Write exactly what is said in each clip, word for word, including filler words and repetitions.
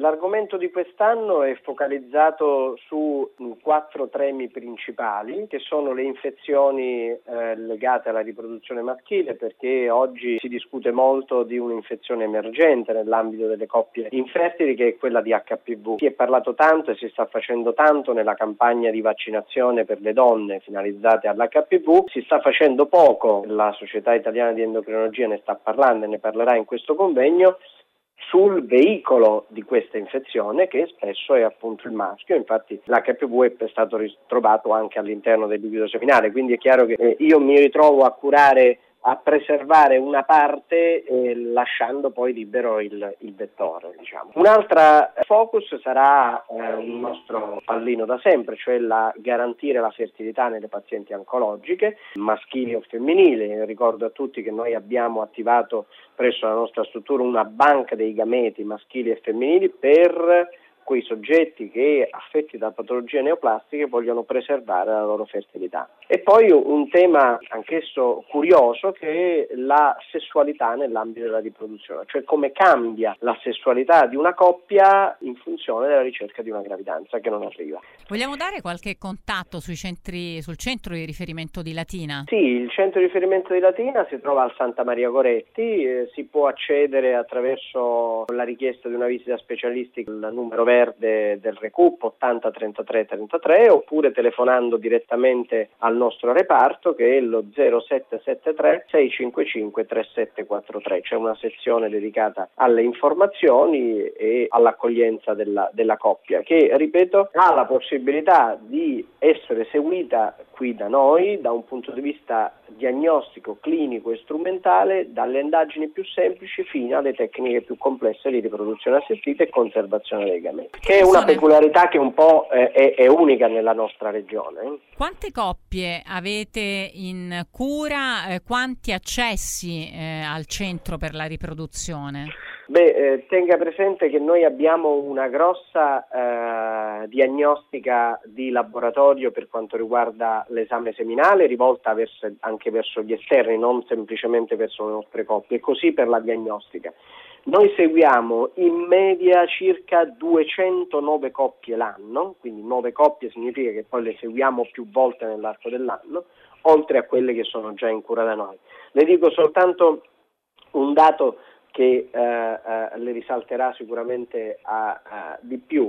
L'argomento di quest'anno è focalizzato su quattro temi principali, che sono le infezioni eh, legate alla riproduzione maschile, perché oggi si discute molto di un'infezione emergente nell'ambito delle coppie infertili, che è quella di acca pi vu. Si è parlato tanto e si sta facendo tanto nella campagna di vaccinazione per le donne finalizzate all'acca pi vu, si sta facendo poco, la Società Italiana di Endocrinologia ne sta parlando e ne parlerà in questo convegno, sul veicolo di questa infezione, che spesso è appunto il maschio. Infatti l'acca pi vu è stato ritrovato anche all'interno del liquido seminale, quindi è chiaro che eh, io mi ritrovo a curare, a preservare una parte eh, lasciando poi libero il, il vettore, diciamo. Un'altra focus sarà eh, un nostro pallino da sempre, cioè la garantire la fertilità nelle pazienti oncologiche, maschili o femminili. Ricordo a tutti che noi abbiamo attivato presso la nostra struttura una banca dei gameti maschili e femminili per quei soggetti che, affetti da patologie neoplastiche, vogliono preservare la loro fertilità. E poi un tema anch'esso curioso, che è la sessualità nell'ambito della riproduzione, cioè come cambia la sessualità di una coppia in funzione della ricerca di una gravidanza che non arriva. Vogliamo dare qualche contatto sui centri, sul centro di riferimento di Latina? Sì, il centro di riferimento di Latina si trova al Santa Maria Goretti, eh, si può accedere attraverso la richiesta di una visita specialistica al numero verde del Recup ottanta trentatré trentatré, oppure telefonando direttamente al nostro reparto, che è lo zero sette sette tre sei cinque cinque tre sette quattro tre. C'è una sezione dedicata alle informazioni e all'accoglienza della, della coppia, che, ripeto, ha la possibilità di essere seguita qui da noi da un punto di vista diagnostico, clinico e strumentale, dalle indagini più semplici fino alle tecniche più complesse di riproduzione assistita e conservazione dei gameti, che è una peculiarità che un po' è, è, è unica nella nostra regione. Quante coppie avete in cura? Eh, quanti accessi eh, al centro per la riproduzione? Beh, eh, tenga presente che noi abbiamo una grossa eh, diagnostica di laboratorio per quanto riguarda l'esame seminale, rivolta verso, anche verso gli esterni, non semplicemente verso le nostre coppie, e così per la diagnostica. Noi seguiamo in media circa duecentonove coppie l'anno, quindi nove coppie significa che poi le seguiamo più volte nell'arco dell'anno, oltre a quelle che sono già in cura da noi. Le dico soltanto un dato che eh, eh, le risalterà sicuramente a, a, di più.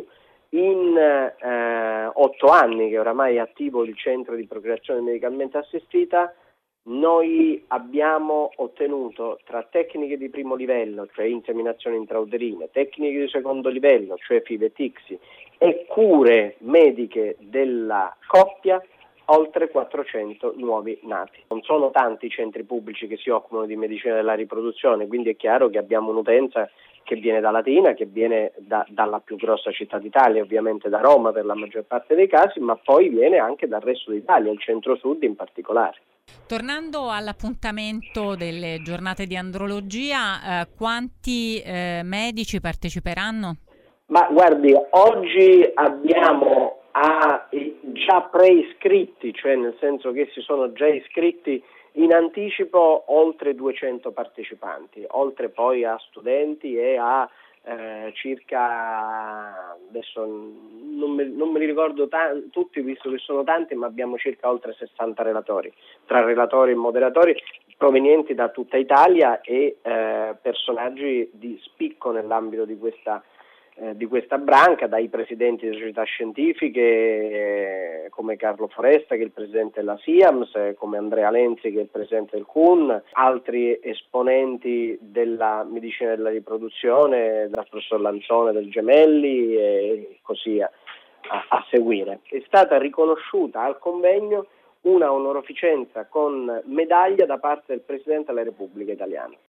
In eh, otto anni che oramai è attivo il centro di procreazione medicalmente assistita, noi abbiamo ottenuto, tra tecniche di primo livello, cioè inseminazioni intrauterine, tecniche di secondo livello, cioè F I V e T I C S I, e cure mediche della coppia, oltre quattrocento nuovi nati. Non sono tanti i centri pubblici che si occupano di medicina della riproduzione, quindi è chiaro che abbiamo un'utenza che viene da Latina, che viene da, dalla più grossa città d'Italia, ovviamente da Roma per la maggior parte dei casi, ma poi viene anche dal resto d'Italia, il centro-sud in particolare. Tornando all'appuntamento delle giornate di andrologia, eh, quanti eh, medici parteciperanno? Ma guardi, oggi abbiamo a già preiscritti, cioè nel senso che si sono già iscritti in anticipo oltre duecento partecipanti, oltre poi a studenti e a eh, circa, adesso non me, non me li ricordo t- tutti visto che sono tanti, ma abbiamo circa oltre sessanta relatori, tra relatori e moderatori provenienti da tutta Italia e eh, personaggi di spicco nell'ambito di questa Eh, di questa branca, dai presidenti delle società scientifiche eh, come Carlo Foresta, che è il presidente della SIAMS, eh, come Andrea Lenzi, che è il presidente del C U N, altri esponenti della medicina della riproduzione, dal professor Lanzone del Gemelli e così a, a, a seguire. È stata riconosciuta al convegno una onorificenza con medaglia da parte del Presidente della Repubblica Italiana.